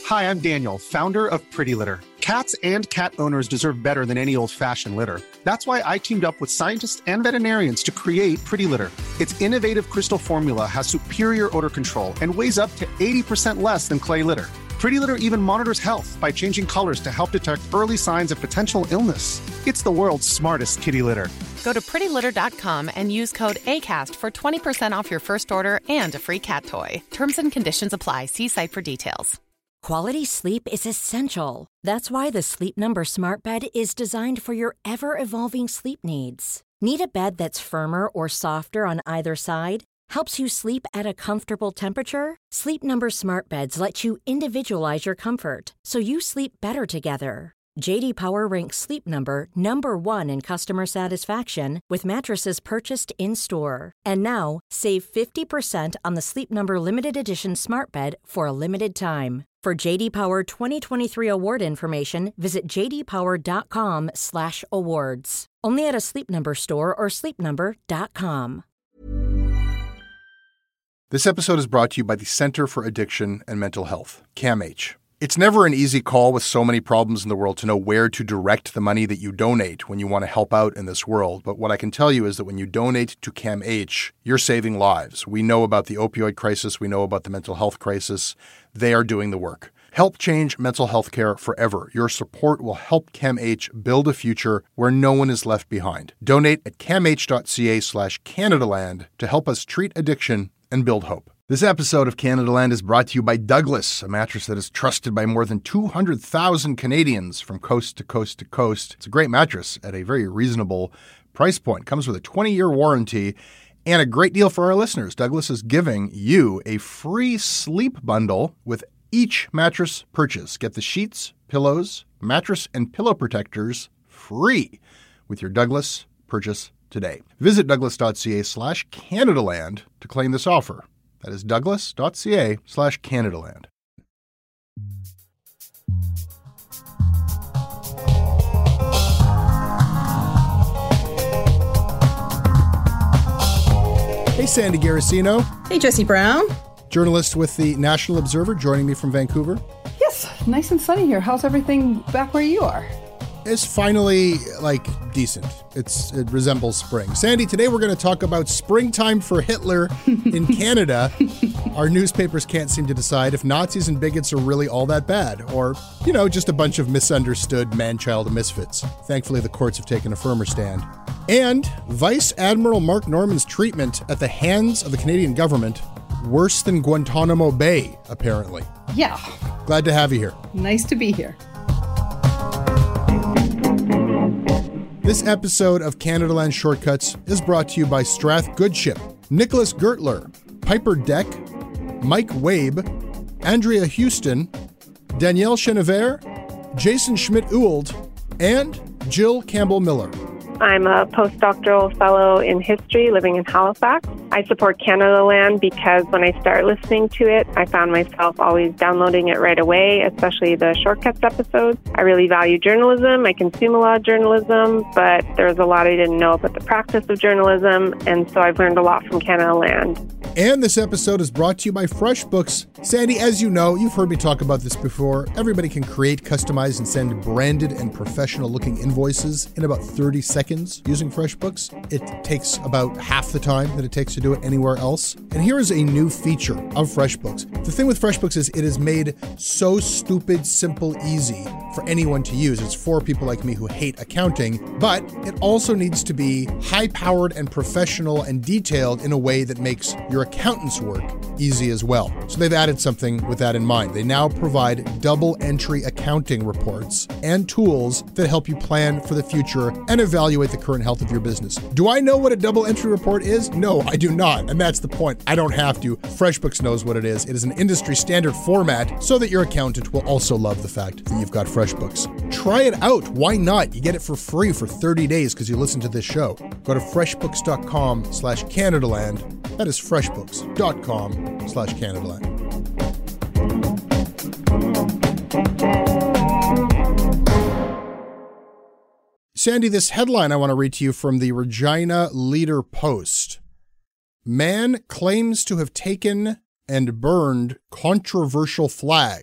Hi, I'm Daniel, founder of Pretty Litter. Cats and cat owners deserve better than any old-fashioned litter. That's why I teamed up with scientists and veterinarians to create Pretty Litter. Its innovative crystal formula has superior odor control and weighs up to 80% less than clay litter. Pretty Litter even monitors health by changing colors to help detect early signs of potential illness. It's the world's smartest kitty litter. Go to prettylitter.com and use code ACAST for 20% off your first order and a free cat toy. Terms and conditions apply. See site for details. Quality sleep is essential. That's why the Sleep Number Smart Bed is designed for your ever-evolving sleep needs. Need a bed that's firmer or softer on either side? Helps you sleep at a comfortable temperature? Sleep Number Smart Beds let you individualize your comfort, so you sleep better together. J.D. Power ranks Sleep Number number 1 in customer satisfaction with mattresses purchased in-store. And now, save 50% on the Sleep Number Limited Edition Smart Bed for a limited time. For J.D. Power 2023 award information, visit jdpower.com/awards. Only at a Sleep Number store or sleepnumber.com. This episode is brought to you by the Center for Addiction and Mental Health, CAMH. It's never an easy call with so many problems in the world to know where to direct the money that you donate when you want to help out in this world. But what I can tell you is that when you donate to CAMH, you're saving lives. We know about the opioid crisis. We know about the mental health crisis. They are doing the work. Help change mental health care forever. Your support will help CAMH build a future where no one is left behind. Donate at camh.ca/Canadaland to help us treat addiction and build hope. This episode of Canadaland is brought to you by Douglas, a mattress that is trusted by more than 200,000 Canadians from coast to coast to coast. It's a great mattress at a very reasonable price point. Comes with a 20-year warranty and a great deal for our listeners. Douglas is giving you a free sleep bundle with each mattress purchase. Get the sheets, pillows, mattress, and pillow protectors free with your Douglas purchase today. Visit douglas.ca/Canadaland to claim this offer. That is douglas.ca/Canadaland. Hey, Sandy Garasino. Hey, Jesse Brown. Journalist with the National Observer, joining me from Vancouver. Yes, nice and sunny here. How's everything back where you are? It's finally, decent. It resembles spring. Sandy, today we're going to talk about springtime for Hitler in Canada. Our newspapers can't seem to decide if Nazis and bigots are really all that bad, or, just a bunch of misunderstood man-child misfits. Thankfully, the courts have taken a firmer stand. And Vice Admiral Mark Norman's treatment at the hands of the Canadian government, worse than Guantanamo Bay, apparently. Yeah. Glad to have you here. Nice to be here. This episode of Canadaland Shortcuts is brought to you by Strath Goodship, Nicholas Gertler, Piper Deck, Mike Wabe, Andrea Houston, Danielle Chenevert, Jason Schmidt-Ewald, and Jill Campbell-Miller. I'm a postdoctoral fellow in history living in Halifax. I support Canadaland because when I start listening to it, I found myself always downloading it right away, especially the Shortcuts episodes. I really value journalism. I consume a lot of journalism, but there's a lot I didn't know about the practice of journalism, and so I've learned a lot from Canadaland. And this episode is brought to you by FreshBooks. Sandy, as you know, you've heard me talk about this before. Everybody can create, customize, and send branded and professional-looking invoices in about 30 seconds using FreshBooks. It takes about half the time that it takes to do it anywhere else. And here is a new feature of FreshBooks. The thing with FreshBooks is it is made so stupid, simple, easy for anyone to use. It's for people like me who hate accounting, but it also needs to be high-powered and professional and detailed in a way that makes your accountant's work easy as well. So they've added something with that in mind. They now provide double entry accounting reports and tools that help you plan for the future and evaluate the current health of your business. Do I know what a double entry report is? No, I do not. And that's the point. I don't have to. FreshBooks knows what it is. It is an industry standard format so that your accountant will also love the fact that you've got FreshBooks. Try it out. Why not? You get it for free for 30 days because you listen to this show. Go to freshbooks.com/Canadaland. That is freshbooks.com/Canadaland. Sandy, this headline I want to read to you from the Regina Leader-Post. Man claims to have taken and burned controversial flags,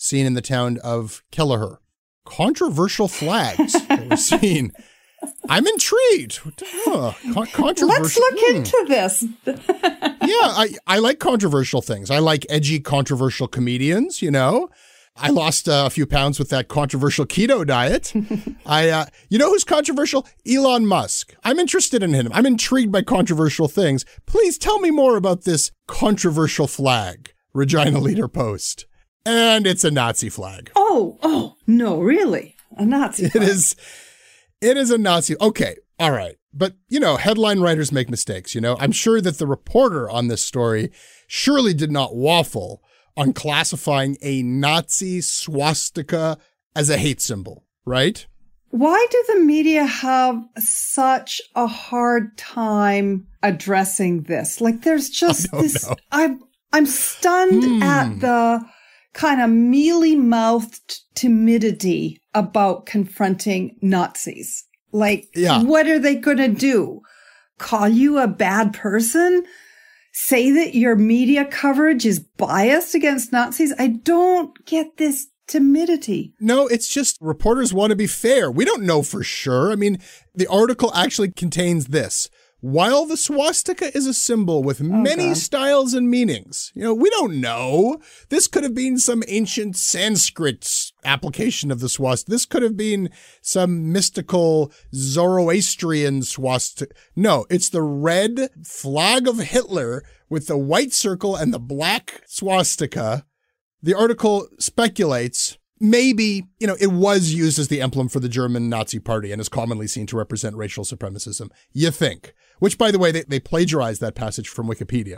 seen in the town of Kelleher. Controversial flags that were seen. I'm intrigued. Controversial. Let's look into this. Yeah, I like controversial things. I like edgy, controversial comedians, you know. I lost a few pounds with that controversial keto diet. You know who's controversial? Elon Musk. I'm interested in him. I'm intrigued by controversial things. Please tell me more about this controversial flag, Regina Leader Post. And it's a Nazi flag. Oh, no, really? A Nazi flag. It is a Nazi. Okay, all right. But, you know, headline writers make mistakes, you know. I'm sure that the reporter on this story surely did not waffle on classifying a Nazi swastika as a hate symbol, right? Why do the media have such a hard time addressing this? Like, there's just this. I'm stunned at the kind of mealy-mouthed timidity about confronting Nazis. Like, What are they going to do? Call you a bad person? Say that your media coverage is biased against Nazis? I don't get this timidity. No, it's just reporters want to be fair. We don't know for sure. I mean, the article actually contains this. While the swastika is a symbol with many styles and meanings, you know, we don't know. This could have been some ancient Sanskrit application of the swastika. This could have been some mystical Zoroastrian swastika. No, it's the red flag of Hitler with the white circle and the black swastika. The article speculates maybe, you know, it was used as the emblem for the German Nazi Party and is commonly seen to represent racial supremacism. You think. Which, by the way, they plagiarized that passage from Wikipedia.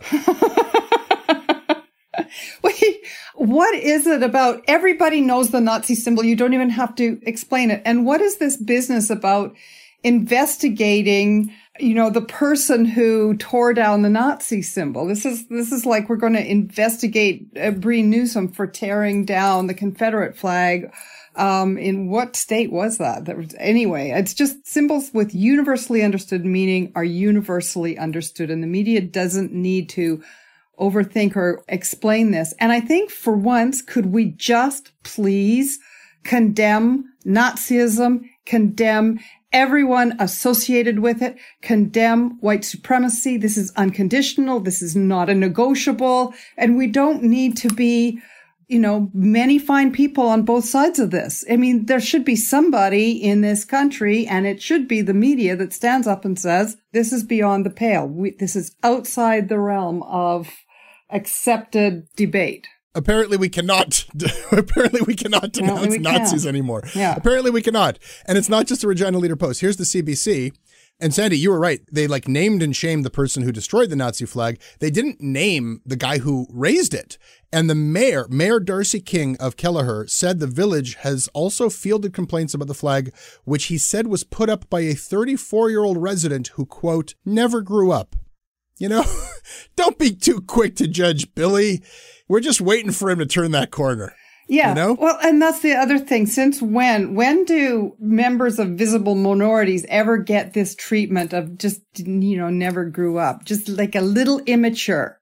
Wait, what is it about? Everybody knows the Nazi symbol. You don't even have to explain it. And what is this business about investigating, you know, the person who tore down the Nazi symbol? This is like we're going to investigate Bree Newsom for tearing down the Confederate flag. In what state was that? Anyway, it's just symbols with universally understood meaning are universally understood, and the media doesn't need to overthink or explain this. And I think for once, could we just please condemn Nazism, condemn everyone associated with it, condemn white supremacy? This is unconditional. This is not a negotiable. And we don't need to be, you know, many fine people on both sides of this. I mean, there should be somebody in this country, and it should be the media that stands up and says, this is beyond the pale. This is outside the realm of accepted debate. Apparently we cannot denounce Nazis anymore. Yeah. Apparently we cannot. And it's not just a Regina Leader Post. Here's the CBC. And Sandy, you were right. They named and shamed the person who destroyed the Nazi flag. They didn't name the guy who raised it. And the Mayor Darcy King of Kelleher, said the village has also fielded complaints about the flag, which he said was put up by a 34-year-old resident who, quote, never grew up. You know, don't be too quick to judge Billy. We're just waiting for him to turn that corner. Yeah. You know? Well, and that's the other thing. Since when do members of visible minorities ever get this treatment of just, you know, never grew up? Just like a little immature.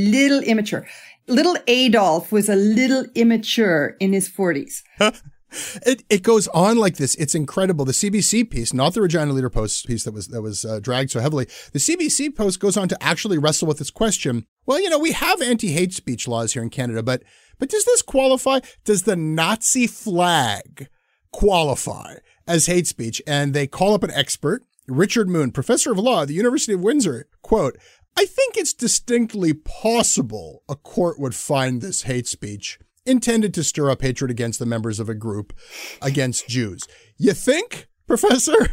Little Adolf was a little immature in his 40s. It goes on like this. It's incredible. The CBC piece, not the Regina Leader Post piece that was dragged so heavily. The CBC post goes on to actually wrestle with this question. Well, you know, we have anti-hate speech laws here in Canada, but does this qualify? Does the Nazi flag qualify as hate speech? And they call up an expert, Richard Moon, professor of law at the University of Windsor. Quote, I think it's distinctly possible a court would find this hate speech intended to stir up hatred against the members of a group against Jews. You think, Professor?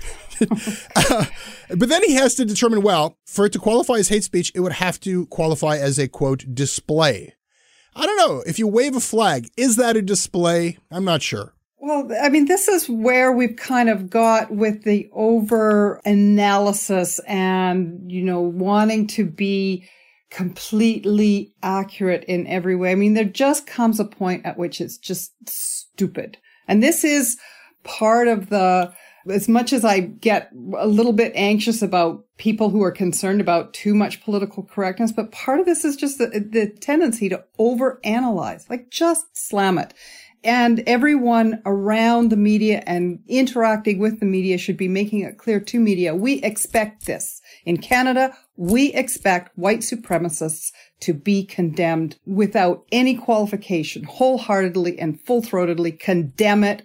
But then he has to determine, well, for it to qualify as hate speech, it would have to qualify as a, quote, display. I don't know. If you wave a flag, is that a display? I'm not sure. Well, I mean, this is where we've kind of got with the over analysis and, you know, wanting to be completely accurate in every way. I mean, there just comes a point at which it's just stupid. And this is part of as much as I get a little bit anxious about people who are concerned about too much political correctness, but part of this is just the tendency to overanalyze, like just slam it. And everyone around the media and interacting with the media should be making it clear to media. We expect this. In Canada, we expect white supremacists to be condemned without any qualification, wholeheartedly and full-throatedly condemn it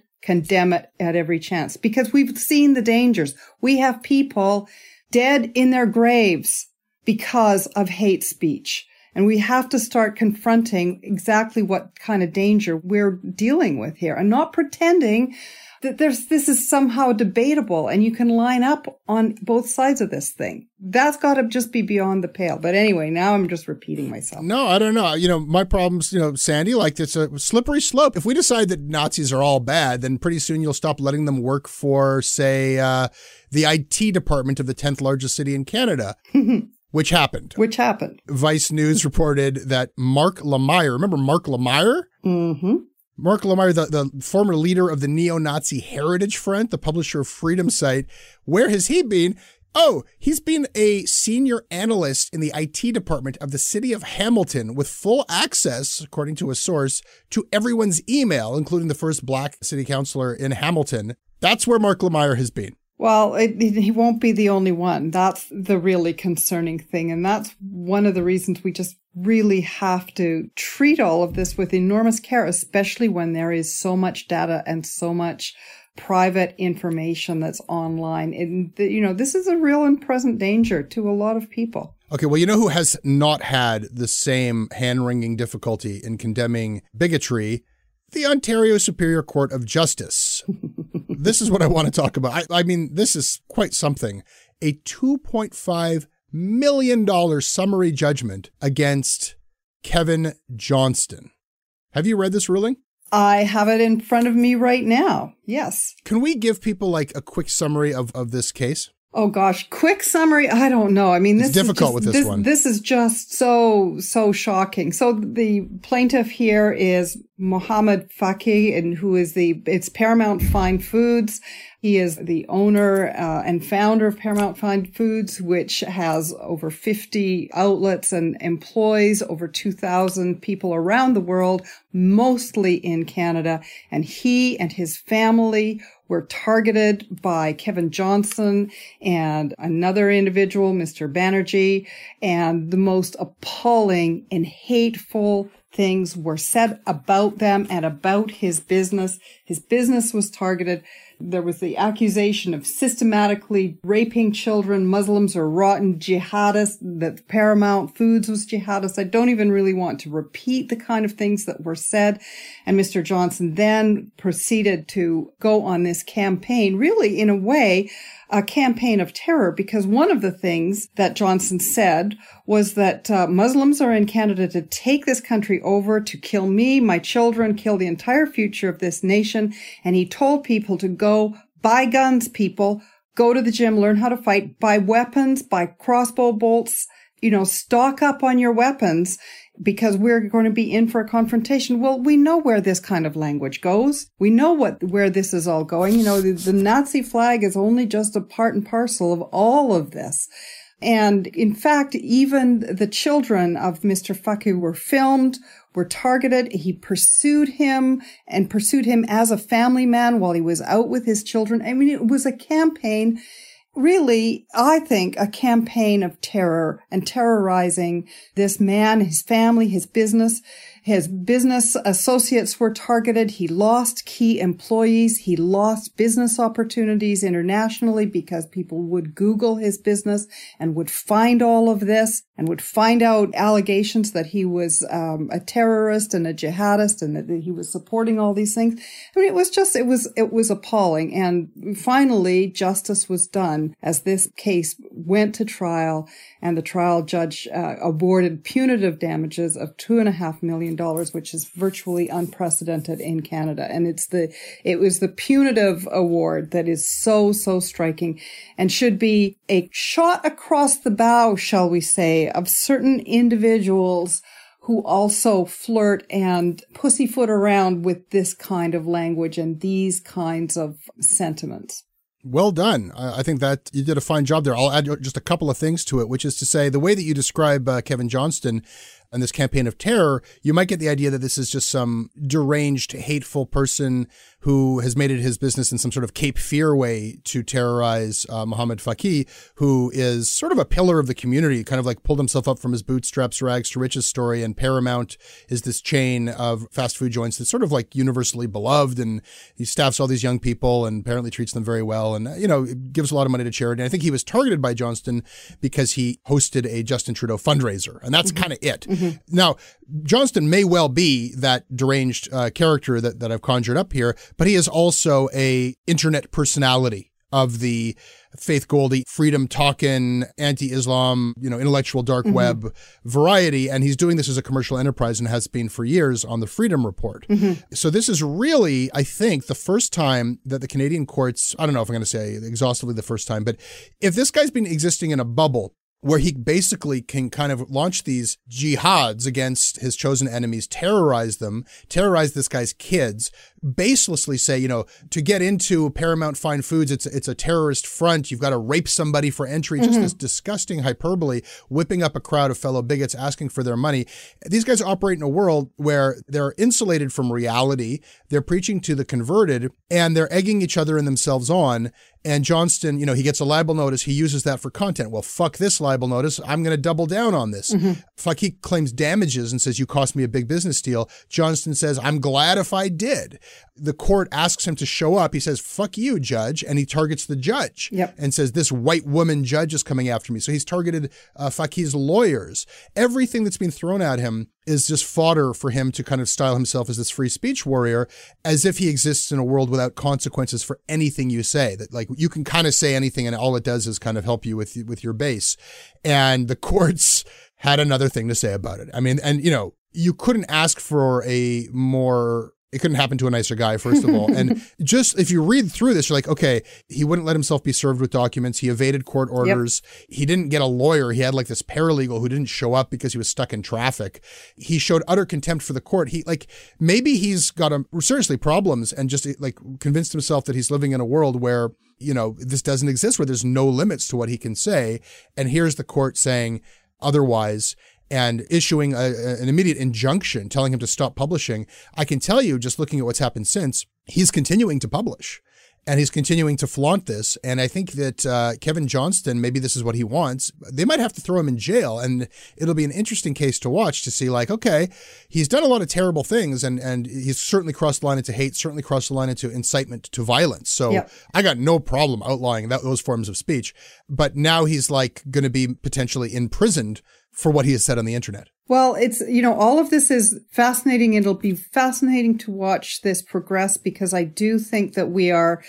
at every chance, because we've seen the dangers. We have people dead in their graves because of hate speech. And we have to start confronting exactly what kind of danger we're dealing with here and not pretending that this is somehow debatable and you can line up on both sides of this thing. That's got to just be beyond the pale. But anyway, now I'm just repeating myself. No, I don't know. My problems, Sandy, like it's a slippery slope. If we decide that Nazis are all bad, then pretty soon you'll stop letting them work for, say, the IT department of the 10th largest city in Canada. Which happened. Vice News reported that Mark Lemire, remember Mark Lemire? Mm-hmm. Mark Lemire, the former leader of the neo-Nazi Heritage Front, the publisher of Freedom Site. Where has he been? Oh, he's been a senior analyst in the IT department of the city of Hamilton with full access, according to a source, to everyone's email, including the first Black city councillor in Hamilton. That's where Mark Lemire has been. Well, he won't be the only one. That's the really concerning thing. And that's one of the reasons we just really have to treat all of this with enormous care, especially when there is so much data and so much private information that's online. And, this is a real and present danger to a lot of people. Okay, well, who has not had the same hand-wringing difficulty in condemning bigotry? The Ontario Superior Court of Justice. This is what I want to talk about. I mean, this is quite something. A $2.5 million summary judgment against Kevin Johnston. Have you read this ruling? I have it in front of me right now. Yes. Can we give people like a quick summary of this case? Oh gosh, quick summary. I don't know. I mean, it's difficult with this one. This is just so shocking. So the plaintiff here is Mohammed Faki, and who is it's Paramount Fine Foods. He is the owner and founder of Paramount Fine Foods, which has over 50 outlets and employs over 2,000 people around the world, mostly in Canada. And he and his family were targeted by Kevin Johnston and another individual, Mr. Banerjee, and the most appalling and hateful things were said about them and about his business. His business was targeted. There was the accusation of systematically raping children. Muslims are rotten jihadists, that Paramount Foods was jihadist. I don't even really want to repeat the kind of things that were said. And Mr. Johnston then proceeded to go on this campaign, really in a way, a campaign of terror, because one of the things that Johnston said was that Muslims are in Canada to take this country over, to kill me, my children, kill the entire future of this nation. And he told people to go buy guns, people, go to the gym, learn how to fight, buy weapons, buy crossbow bolts, stock up on your weapons, because we're going to be in for a confrontation. Well, we know where this kind of language goes. We know where this is all going. The Nazi flag is only just a part and parcel of all of this. And in fact, even the children of Mr. Faki were filmed, were targeted. He pursued him as a family man while he was out with his children. I mean, it was a campaign, really, I think, a campaign of terror and terrorizing this man, his family, his business. His business associates were targeted. He lost key employees. He lost business opportunities internationally because people would Google his business and would find all of this and would find out allegations that he was a terrorist and a jihadist and that he was supporting all these things. I mean, it was appalling. And finally, justice was done as this case went to trial, and the trial judge awarded punitive damages of $2.5 million, which is virtually unprecedented in Canada. And it was the punitive award that is so striking and should be a shot across the bow, shall we say, of certain individuals who also flirt and pussyfoot around with this kind of language and these kinds of sentiments. Well done. I think that you did a fine job there. I'll add just a couple of things to it, which is to say the way that you describe Kevin Johnston, and this campaign of terror, you might get the idea that this is just some deranged, hateful person who has made it his business in some sort of Cape Fear way to terrorize Mohammed Faki, who is sort of a pillar of the community, kind of like pulled himself up from his bootstraps, rags to riches story. And Paramount is this chain of fast food joints that's sort of like universally beloved, and he staffs all these young people and apparently treats them very well, and gives a lot of money to charity. And I think he was targeted by Johnston because he hosted a Justin Trudeau fundraiser, and that's kind of it. Now, Johnston may well be that deranged character that I've conjured up here, but he is also a internet personality of the Faith Goldy, freedom talking, anti-Islam, intellectual dark web variety. And he's doing this as a commercial enterprise and has been for years on the Freedom Report. So this is really, I think, the first time that the Canadian courts, I don't know if I'm going to say exhaustively the first time, but if this guy's been existing in a bubble where he basically can kind of launch these jihads against his chosen enemies, terrorize them, terrorize this guy's kids, baselessly say, to get into Paramount Fine Foods, it's a terrorist front. You've got to rape somebody for entry. Just this disgusting hyperbole, whipping up a crowd of fellow bigots asking for their money. These guys operate in a world where they're insulated from reality. They're preaching to the converted, and they're egging each other and themselves on. And Johnston, he gets a libel notice. He uses that for content. Well, fuck this libel notice. I'm going to double down on this. He claims damages and says, you cost me a big business deal. Johnston says, I'm glad if I did. The court asks him to show up. He says, fuck you, judge. And he targets the judge and says, this white woman judge is coming after me. So he's targeted Faki's lawyers. Everything that's been thrown at him is just fodder for him to kind of style himself as this free speech warrior, as if he exists in a world without consequences for anything you say. That like you can kind of say anything and all it does is kind of help you with your base. And the courts had another thing to say about it. I mean, and you couldn't ask for a more, it couldn't happen to a nicer guy, first of all. And just if you read through this, you're like, okay, he wouldn't let himself be served with documents. He evaded court orders. He didn't get a lawyer. He had like this paralegal who didn't show up because he was stuck in traffic. He showed utter contempt for the court. Maybe he's got seriously problems and just like convinced himself that he's living in a world where, this doesn't exist, where there's no limits to what he can say. And here's the court saying otherwise, and issuing an immediate injunction telling him to stop publishing. I can tell you, just looking at what's happened since, he's continuing to publish and he's continuing to flaunt this. And I think that Kevin Johnston, maybe this is what he wants. They might have to throw him in jail, and it'll be an interesting case to watch to see like, okay, he's done a lot of terrible things and he's certainly crossed the line into hate, certainly crossed the line into incitement to violence. So I got no problem outlawing those forms of speech. But now he's like going to be potentially imprisoned for what he has said on the internet. Well, it's, all of this is fascinating. It'll be fascinating to watch this progress, because I do think that we are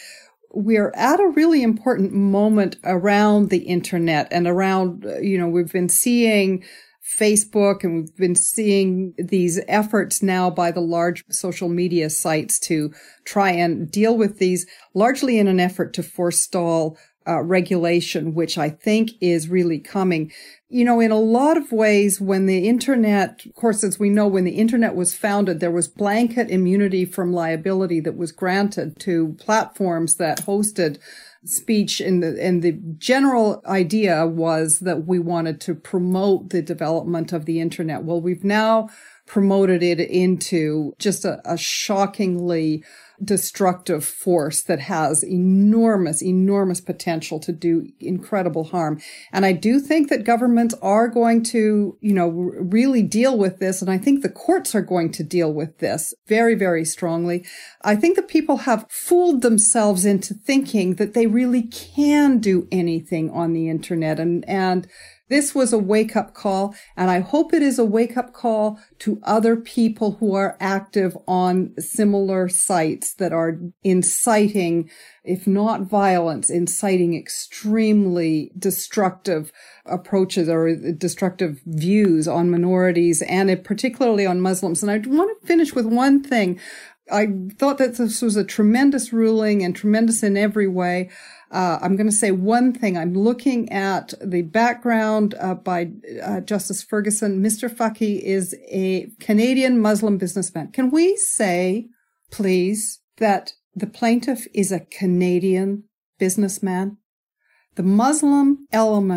at a really important moment around the internet and around, we've been seeing Facebook and we've been seeing these efforts now by the large social media sites to try and deal with these, largely in an effort to forestall regulation, which I think is really coming. In a lot of ways, when the internet, of course, as we know, when the internet was founded, there was blanket immunity from liability that was granted to platforms that hosted speech. And the general idea was that we wanted to promote the development of the internet. Well, we've now promoted it into just a shockingly destructive force that has enormous potential to do incredible harm. And I do think that governments are going to, really deal with this. And I think the courts are going to deal with this very, very strongly. I think that people have fooled themselves into thinking that they really can do anything on the internet. And this was a wake-up call, and I hope it is a wake-up call to other people who are active on similar sites that are inciting, if not violence, inciting extremely destructive approaches or destructive views on minorities, and particularly on Muslims. And I want to finish with one thing. I thought that this was a tremendous ruling and tremendous in every way. I'm going to say one thing. I'm looking at the background by Justice Ferguson. Mr. Faki is a Canadian Muslim businessman. Can we say, please, that the plaintiff is a Canadian businessman? The Muslim element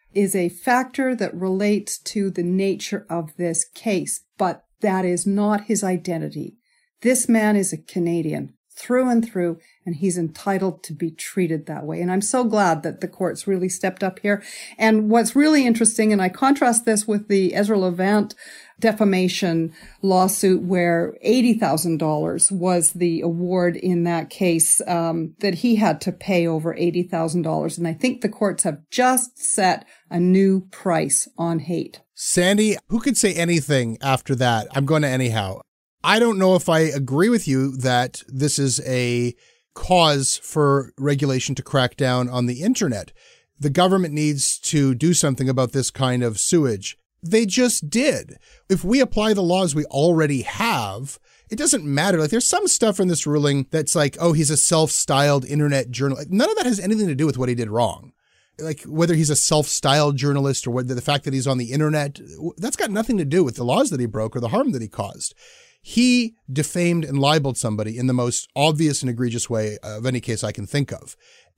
is a factor that relates to the nature of this case, but that is not his identity. This man is a Canadian through and through, and he's entitled to be treated that way. And I'm so glad that the courts really stepped up here. And what's really interesting, and I contrast this with the Ezra Levant defamation lawsuit where $80,000 was the award in that case, that he had to pay over $80,000. And I think the courts have just set a new price on hate. Sandy, who could say anything after that? I'm going to anyhow. I don't know if I agree with you that this is a cause for regulation to crack down on the internet. The government needs to do something about this kind of sewage. They just did. If we apply the laws we already have, it doesn't matter. Like, there's some stuff in this ruling that's like, oh, he's a self-styled internet journalist. None of that has anything to do with what he did wrong. Like, whether he's a self-styled journalist or whether the fact that he's on the internet, that's got nothing to do with the laws that he broke or the harm that he caused. He defamed and libeled somebody in the most obvious and egregious way of any case I can think of.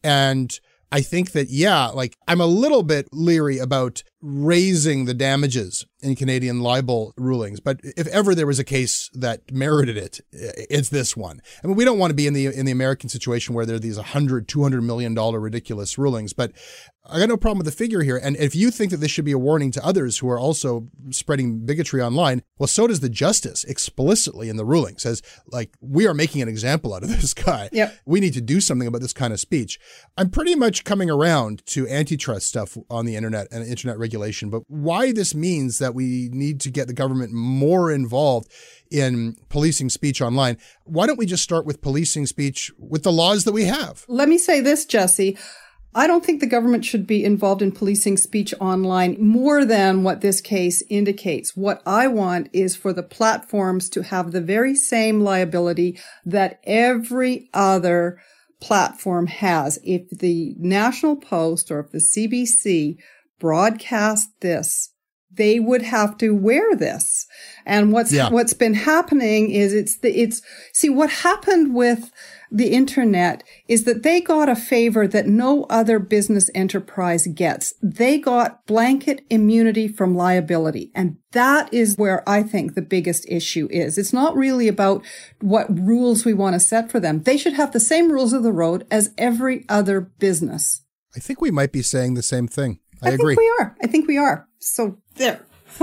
And I think that, I'm a little bit leery about raising the damages in Canadian libel rulings. But if ever there was a case that merited it, it's this one. I mean, we don't want to be in the American situation where there are these $100, $200 million ridiculous rulings. But I got no problem with the figure here. And if you think that this should be a warning to others who are also spreading bigotry online, well, so does the justice explicitly in the ruling. Says, like, we are making an example out of this guy. Yep. We need to do something about this kind of speech. I'm pretty much coming around to antitrust stuff on the internet and internet regulation, but why this means that we need to get the government more involved in policing speech online. Why don't we just start with policing speech with the laws that we have? Let me say this, Jesse. I don't think the government should be involved in policing speech online more than what this case indicates. What I want is for the platforms to have the very same liability that every other platform has. If the National Post or if the CBC broadcast this, they would have to wear this. And what's been happening is see, what happened with the internet is that they got a favor that no other business enterprise gets. They got blanket immunity from liability. And that is where I think the biggest issue is. It's not really about what rules we want to set for them. They should have the same rules of the road as every other business. I think we might be saying the same thing. I agree. I think we are. So there.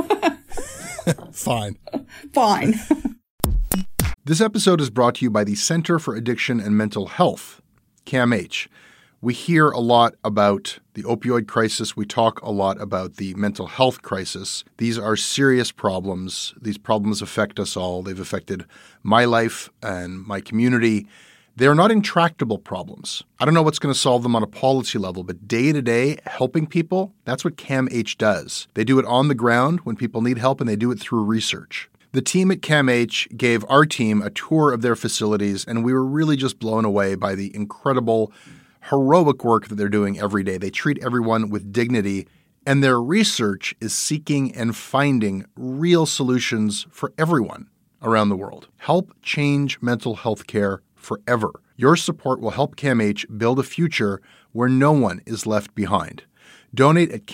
Fine. Fine. This episode is brought to you by the Center for Addiction and Mental Health, CAMH. We hear a lot about the opioid crisis. We talk a lot about the mental health crisis. These are serious problems. These problems affect us all. They've affected my life and my community. They're not intractable problems. I don't know what's going to solve them on a policy level, but day to day, helping people, that's what CAMH does. They do it on the ground when people need help, and they do it through research. The team at CAMH gave our team a tour of their facilities, and we were really just blown away by the incredible, heroic work that they're doing every day. They treat everyone with dignity, and their research is seeking and finding real solutions for everyone around the world. Help change mental health care forever. Your support will help CAMH build a future where no one is left behind. Donate at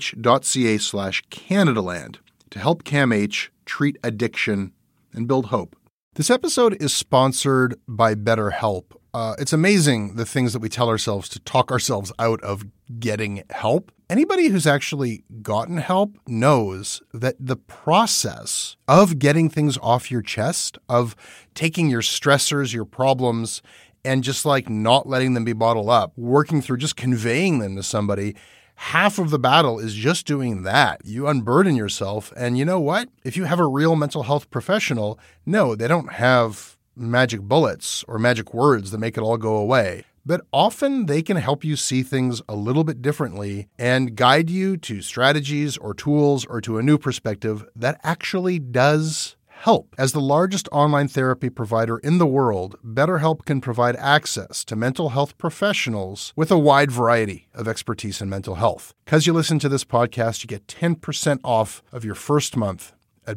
camh.ca/Canadaland to help CAMH treat addiction and build hope. This episode is sponsored by BetterHelp. It's amazing the things that we tell ourselves to talk ourselves out of getting help. Anybody who's actually gotten help knows that the process of getting things off your chest, of taking your stressors, your problems, and just like not letting them be bottled up, working through just conveying them to somebody, half of the battle is just doing that. You unburden yourself. And you know what? If you have a real mental health professional, no, they don't have magic bullets or magic words that make it all go away. But often they can help you see things a little bit differently and guide you to strategies or tools or to a new perspective that actually does help. As the largest online therapy provider in the world, BetterHelp can provide access to mental health professionals with a wide variety of expertise in mental health. Because you listen to this podcast, you get 10% off of your first month at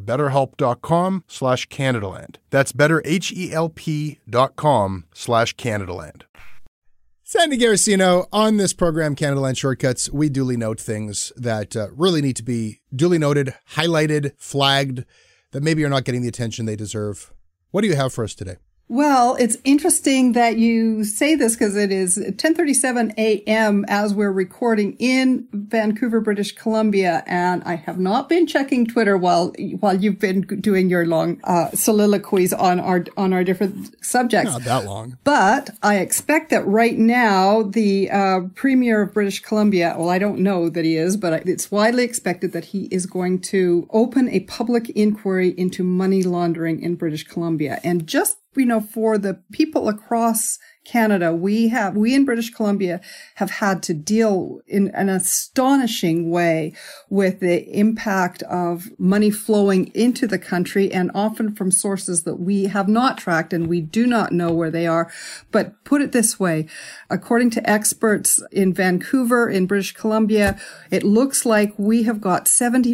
betterhelp.com/Canadaland. That's betterhelp.com/Canadaland. Sandy Garacino, on this program, Canada Land Shortcuts, we duly note things that really need to be duly noted, highlighted, flagged, that maybe are not getting the attention they deserve. What do you have for us today? Well, it's interesting that you say this because it is 10:37 a.m. as we're recording in Vancouver, British Columbia, and I have not been checking Twitter while you've been doing your long soliloquies on our different subjects. Not that long. But I expect that right now the Premier of British Columbia, well, I don't know that he is, but it's widely expected that he is going to open a public inquiry into money laundering in British Columbia. And just for the people across Canada, we in British Columbia have had to deal in an astonishing way with the impact of money flowing into the country, and often from sources that we have not tracked and we do not know where they are. But put it this way, according to experts in Vancouver, in British Columbia, it looks like we have got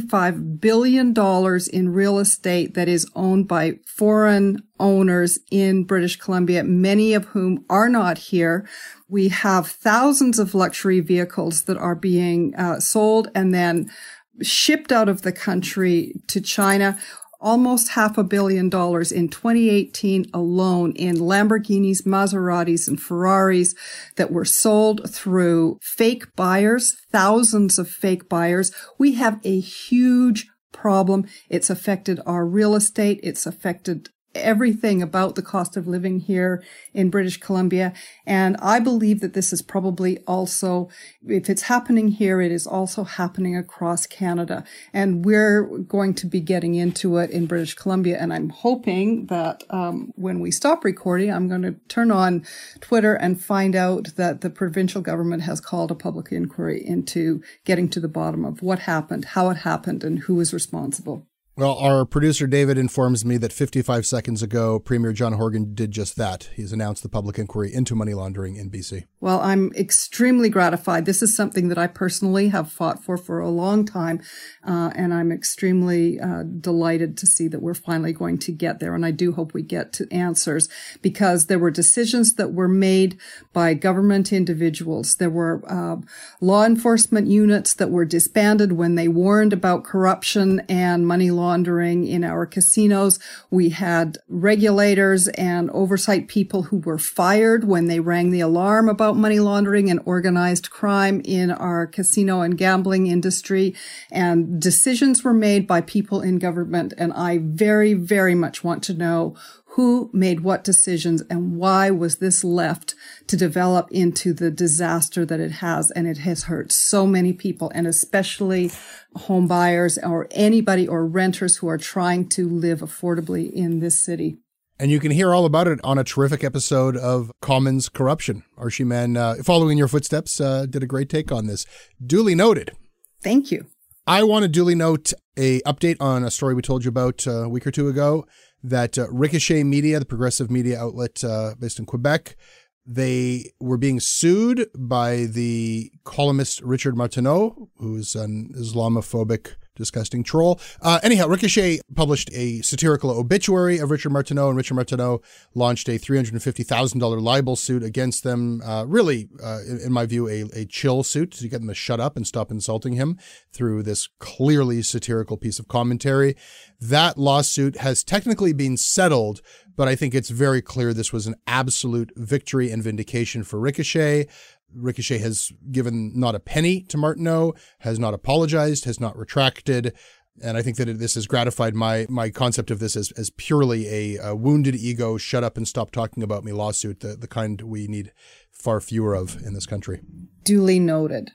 $75 billion in real estate that is owned by foreign owners in British Columbia, many of whom are not here. We have thousands of luxury vehicles that are being sold and then shipped out of the country to China. Almost $500 million in 2018 alone in Lamborghinis, Maseratis, and Ferraris that were sold through fake buyers, thousands of fake buyers. We have a huge problem. It's affected our real estate. It's affected everything about the cost of living here in British Columbia. And I believe that this is probably also, if it's happening here, it is also happening across Canada. And we're going to be getting into it in British Columbia. And I'm hoping that when we stop recording, I'm going to turn on Twitter and find out that the provincial government has called a public inquiry into getting to the bottom of what happened, how it happened, and who is responsible. Well, our producer David informs me that 55 seconds ago, Premier John Horgan did just that. He's announced the public inquiry into money laundering in BC. Well, I'm extremely gratified. This is something that I personally have fought for a long time, and I'm extremely delighted to see that we're finally going to get there. And I do hope we get to answers, because there were decisions that were made by government individuals. There were law enforcement units that were disbanded when they warned about corruption and money laundering in our casinos. We had regulators and oversight people who were fired when they rang the alarm about money laundering and organized crime in our casino and gambling industry. And decisions were made by people in government. And I very, very much want to know who made what decisions and why was this left to develop into the disaster that it has. And it has hurt so many people, and especially home buyers or anybody or renters who are trying to live affordably in this city. And you can hear all about it on a terrific episode of Commons Corruption. Archie Mann, following your footsteps, did a great take on this. Duly noted. Thank you. I want to duly note a update on a story we told you about a week or two ago, that Ricochet Media, the progressive media outlet based in Quebec, they were being sued by the columnist Richard Martineau, who's an Islamophobic, disgusting troll. Anyhow, Ricochet published a satirical obituary of Richard Martineau, and Richard Martineau launched a $350,000 libel suit against them. Really, in my view, a chill suit to get them to shut up and stop insulting him through this clearly satirical piece of commentary. That lawsuit has technically been settled, but I think it's very clear this was an absolute victory and vindication for Ricochet. Ricochet has given not a penny to Martineau, has not apologized, has not retracted. And I think that this has gratified my concept of this as purely a wounded ego, shut up and stop talking about me lawsuit, the kind we need far fewer of in this country. Duly noted.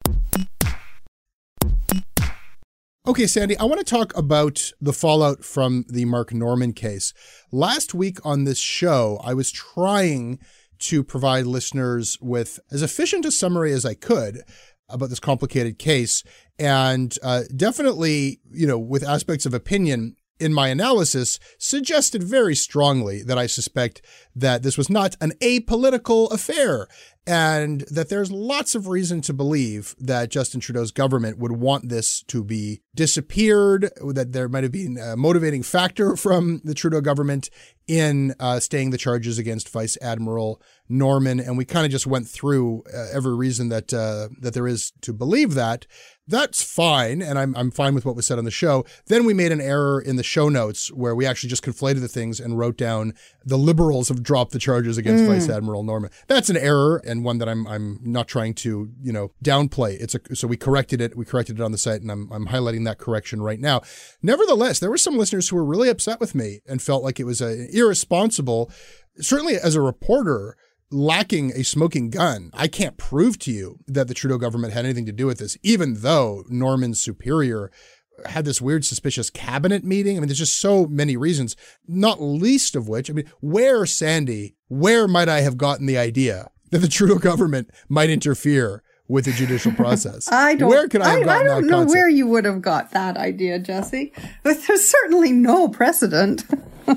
Okay, Sandy, I want to talk about the fallout from the Mark Norman case. Last week on this show, I was trying to provide listeners with as efficient a summary as I could about this complicated case, and definitely, with aspects of opinion in my analysis, suggested very strongly that I suspect that this was not an apolitical affair. and that there's lots of reason to believe that Justin Trudeau's government would want this to be disappeared, that there might have been a motivating factor from the Trudeau government in staying the charges against Vice Admiral Norman. And we kind of just went through every reason that there is to believe that. That's fine, and I'm fine with what was said on the show. Then we made an error in the show notes where we actually just conflated the things and wrote down the Liberals have dropped the charges against Vice Admiral Norman. That's an error, and one that I'm not trying to downplay. So we corrected it. We corrected it on the site, and I'm highlighting that correction right now. Nevertheless, there were some listeners who were really upset with me and felt like it was irresponsible, certainly as a reporter, lacking a smoking gun. I can't prove to you that the Trudeau government had anything to do with this, even though Norman's superior had this weird, suspicious cabinet meeting. I mean, there's just so many reasons, not least of which, where might I have gotten the idea that the Trudeau government might interfere with the judicial process? I don't know where you would have got that idea, Jesse. But there's certainly no precedent.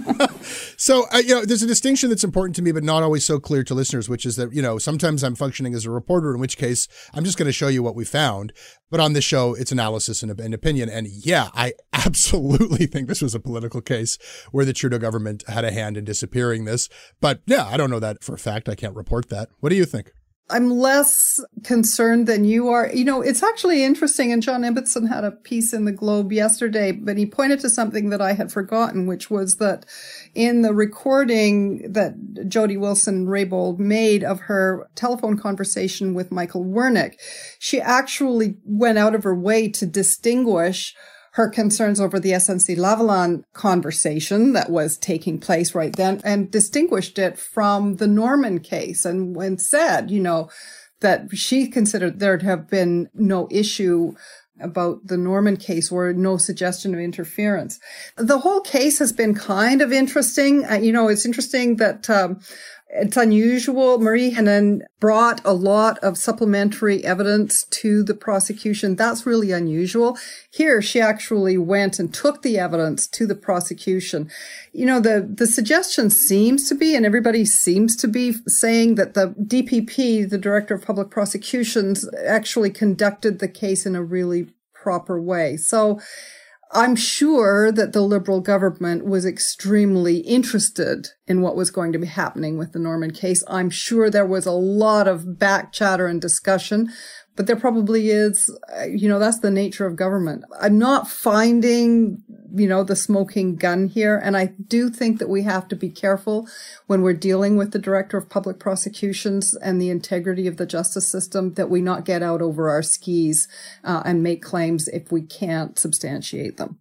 So, there's a distinction that's important to me, but not always so clear to listeners, which is that, sometimes I'm functioning as a reporter, in which case I'm just going to show you what we found. But on this show, it's analysis and opinion. And yeah, I absolutely think this was a political case where the Trudeau government had a hand in disappearing this. But yeah, I don't know that for a fact. I can't report that. What do you think? I'm less concerned than you are. It's actually interesting, and John Ibbotson had a piece in the Globe yesterday, but he pointed to something that I had forgotten, which was that in the recording that Jody Wilson-Raybould made of her telephone conversation with Michael Wernick, she actually went out of her way to distinguish her concerns over the SNC-Lavalin conversation that was taking place right then, and distinguished it from the Norman case, and said, that she considered there to have been no issue about the Norman case or no suggestion of interference. The whole case has been kind of interesting. It's interesting that it's unusual. Marie Henein brought a lot of supplementary evidence to the prosecution. That's really unusual. Here, she actually went and took the evidence to the prosecution. The suggestion seems to be, and everybody seems to be saying, that the DPP, the Director of Public Prosecutions, actually conducted the case in a really proper way. So I'm sure that the Liberal government was extremely interested in what was going to be happening with the Norman case. I'm sure there was a lot of back chatter and discussion, but there probably is, that's the nature of government. I'm not finding, the smoking gun here. And I do think that we have to be careful when we're dealing with the Director of Public Prosecutions and the integrity of the justice system, that we not get out over our skis and make claims if we can't substantiate them.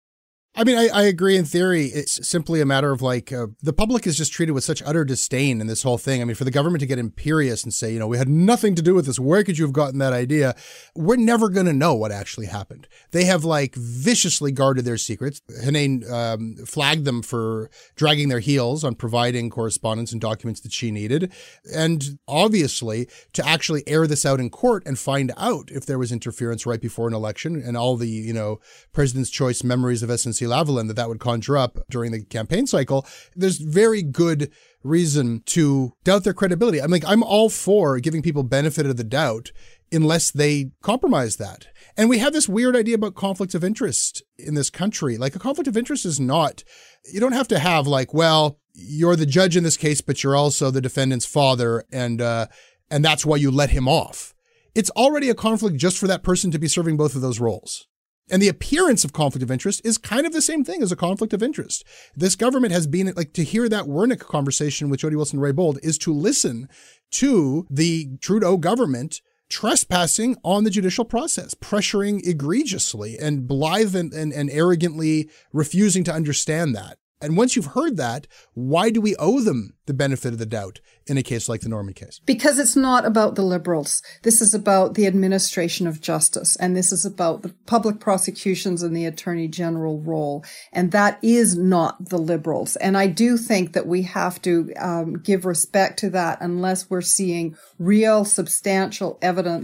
I mean, I agree in theory. It's simply a matter of the public is just treated with such utter disdain in this whole thing. I mean, for the government to get imperious and say, we had nothing to do with this. Where could you have gotten that idea? We're never going to know what actually happened. They have viciously guarded their secrets. Henein flagged them for dragging their heels on providing correspondence and documents that she needed. And obviously, to actually air this out in court and find out if there was interference right before an election and all the, President's Choice memories of SNC-Lavalin that would conjure up during the campaign cycle, there's very good reason to doubt their credibility. I'm all for giving people benefit of the doubt unless they compromise that. And we have this weird idea about conflict of interest in this country. A conflict of interest is not, you don't have to have you're the judge in this case, but you're also the defendant's father, and that's why you let him off. It's already a conflict just for that person to be serving both of those roles. And the appearance of conflict of interest is kind of the same thing as a conflict of interest. This government has been, to hear that Wernick conversation with Jody Wilson-Raybould is to listen to the Trudeau government trespassing on the judicial process, pressuring egregiously and blithe and arrogantly refusing to understand that. And once you've heard that, why do we owe them the benefit of the doubt in a case like the Norman case? Because it's not about the Liberals. This is about the administration of justice. And this is about the public prosecutions and the Attorney General role. And that is not the Liberals. And I do think that we have to give respect to that unless we're seeing real substantial evidence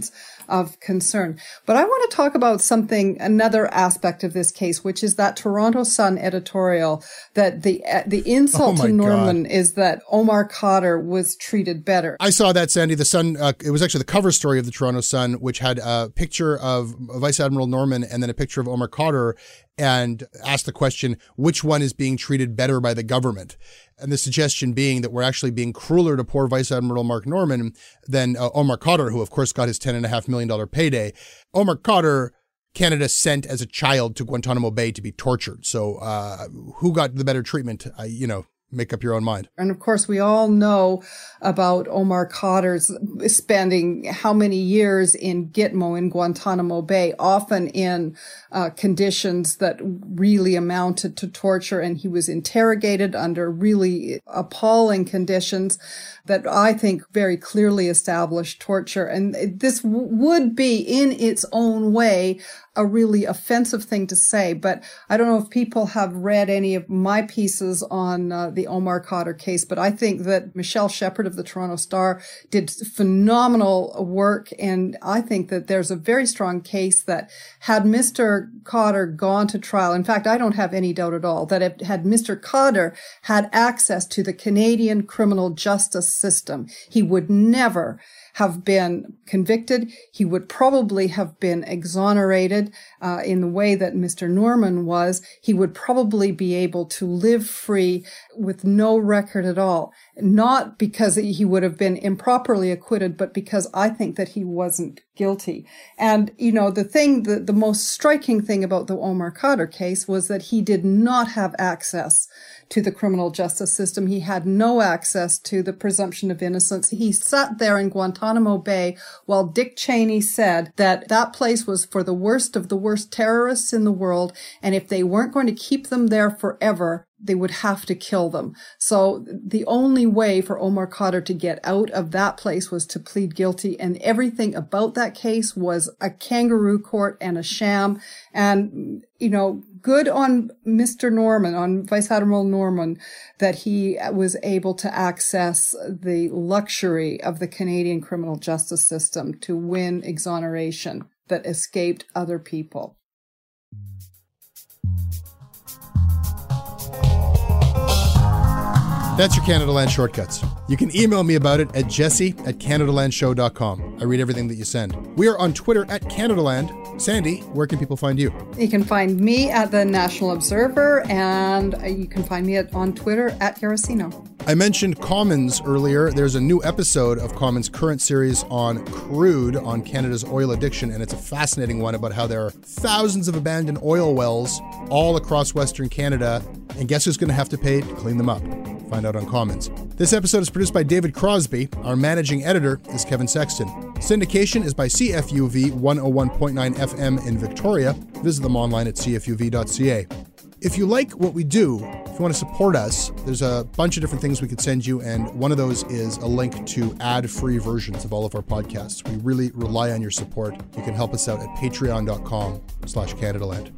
of concern. But I want to talk about another aspect of this case, which is that Toronto Sun editorial that the insult to Norman is that Omar Khadr was treated better. I saw that, Sandy. The Sun, it was actually the cover story of the Toronto Sun, which had a picture of Vice Admiral Norman and then a picture of Omar Khadr, and asked the question, which one is being treated better by the government? And the suggestion being that we're actually being crueler to poor Vice Admiral Mark Norman than Omar Khadr, who of course got his $10.5 million payday. Omar Khadr, Canada sent as a child to Guantanamo Bay to be tortured. So who got the better treatment? Make up your own mind. And of course, we all know about Omar Khadr's spending how many years in Gitmo in Guantanamo Bay, often in conditions that really amounted to torture. And he was interrogated under really appalling conditions that I think very clearly established torture. And this would be in its own way a really offensive thing to say, but I don't know if people have read any of my pieces on the Omar Khadr case, but I think that Michelle Shepard of the Toronto Star did phenomenal work, and I think that there's a very strong case that had Mr. Khadr gone to trial, in fact, I don't have any doubt at all, that had Mr. Khadr had access to the Canadian criminal justice system, he would never have been convicted. He would probably have been exonerated in the way that Mr. Norman was. He would probably be able to live free with no record at all. Not because he would have been improperly acquitted, but because I think that he wasn't guilty. And, the most striking thing about the Omar Khadr case was that he did not have access to the criminal justice system. He had no access to the presumption of innocence. He sat there in Guantanamo Bay while Dick Cheney said that that place was for the worst of the worst terrorists in the world. And if they weren't going to keep them there forever, they would have to kill them. So the only way for Omar Khadr to get out of that place was to plead guilty. And everything about that case was a kangaroo court and a sham. And, good on Mr. Norman, on Vice Admiral Norman, that he was able to access the luxury of the Canadian criminal justice system to win exoneration that escaped other people. That's your Canada Land Shortcuts. You can email me about it at jesse@CanadaLandShow.com. I read everything that you send. We are on Twitter at CanadaLand. Sandy, where can people find you? You can find me at the National Observer, and you can find me on Twitter at Yarosino. I mentioned Commons earlier. There's a new episode of Commons' current series on crude, on Canada's oil addiction, and it's a fascinating one about how there are thousands of abandoned oil wells all across Western Canada, and guess who's going to have to pay to clean them up? Find out on Commons. This episode is produced by David Crosby. Our managing editor is Kevin Sexton. Syndication is by CFUV 101.9 FM in Victoria. Visit them online at cfuv.ca. If you like what we do, if you want to support us, there's a bunch of different things we could send you, and one of those is a link to ad-free versions of all of our podcasts. We really rely on your support. You can help us out at patreon.com/CanadaLand.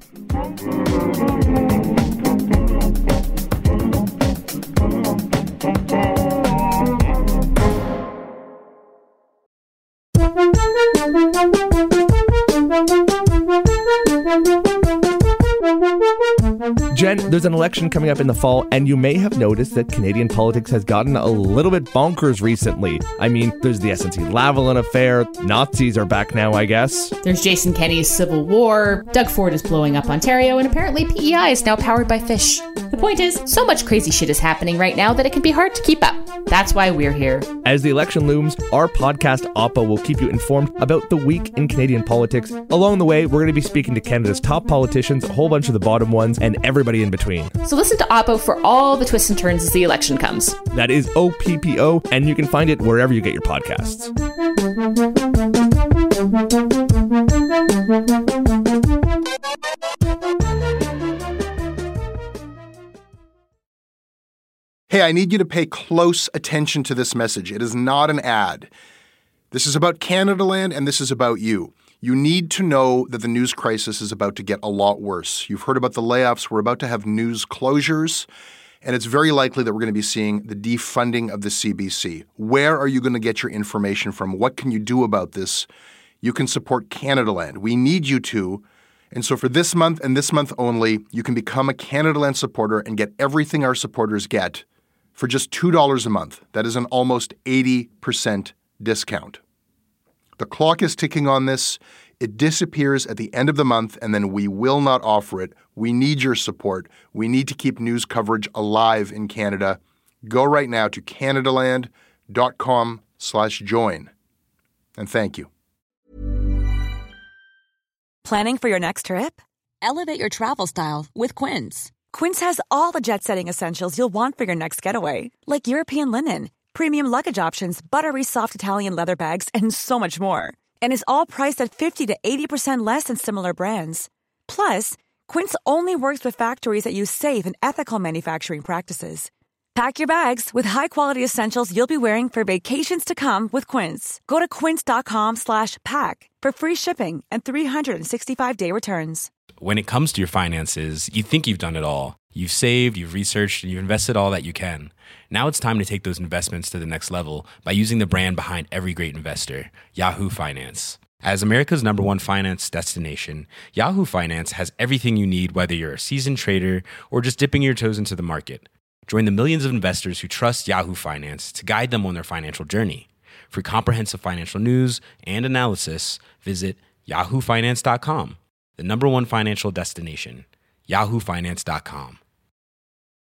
Jen, there's an election coming up in the fall, and you may have noticed that Canadian politics has gotten a little bit bonkers recently. I mean, there's the SNC-Lavalin affair, Nazis are back now, I guess. There's Jason Kenney's Civil War, Doug Ford is blowing up Ontario, and apparently PEI is now powered by fish. The point is, so much crazy shit is happening right now that it can be hard to keep up. That's why we're here. As the election looms, our podcast, Oppo, will keep you informed about the week in Canadian politics. Along the way, we're going to be speaking to Canada's top politicians, a whole bunch of the bottom ones, and everybody in between. So listen to Oppo for all the twists and turns as the election comes. That is OPPO, and you can find it wherever you get your podcasts. Hey, I need you to pay close attention to this message. It is not an ad. This is about Canada Land, and this is about you. You need to know that the news crisis is about to get a lot worse. You've heard about the layoffs. We're about to have news closures, and it's very likely that we're going to be seeing the defunding of the CBC. Where are you going to get your information from? What can you do about this? you can support Canadaland. We need you to. And so for this month and this month only, you can become a Canadaland supporter and get everything our supporters get for just $2 a month. That is an almost 80% discount. The clock is ticking on this. It disappears at the end of the month, and then we will not offer it. We need your support. We need to keep news coverage alive in Canada. Go right now to canadaland.com/join. And thank you. Planning for your next trip? Elevate your travel style with Quince. Quince has all the jet-setting essentials you'll want for your next getaway, like European linen, premium luggage options, buttery soft Italian leather bags, and so much more. And is all priced at 50 to 80% less than similar brands. Plus, Quince only works with factories that use safe and ethical manufacturing practices. Pack your bags with high-quality essentials you'll be wearing for vacations to come with Quince. Go to quince.com/pack for free shipping and 365-day returns. When it comes to your finances, you think you've done it all. You've saved, you've researched, and you've invested all that you can. Now it's time to take those investments to the next level by using the brand behind every great investor, Yahoo Finance. As America's #1 finance destination, Yahoo Finance has everything you need, whether you're a seasoned trader or just dipping your toes into the market. Join the millions of investors who trust Yahoo Finance to guide them on their financial journey. For comprehensive financial news and analysis, visit yahoofinance.com, the #1 financial destination, yahoofinance.com.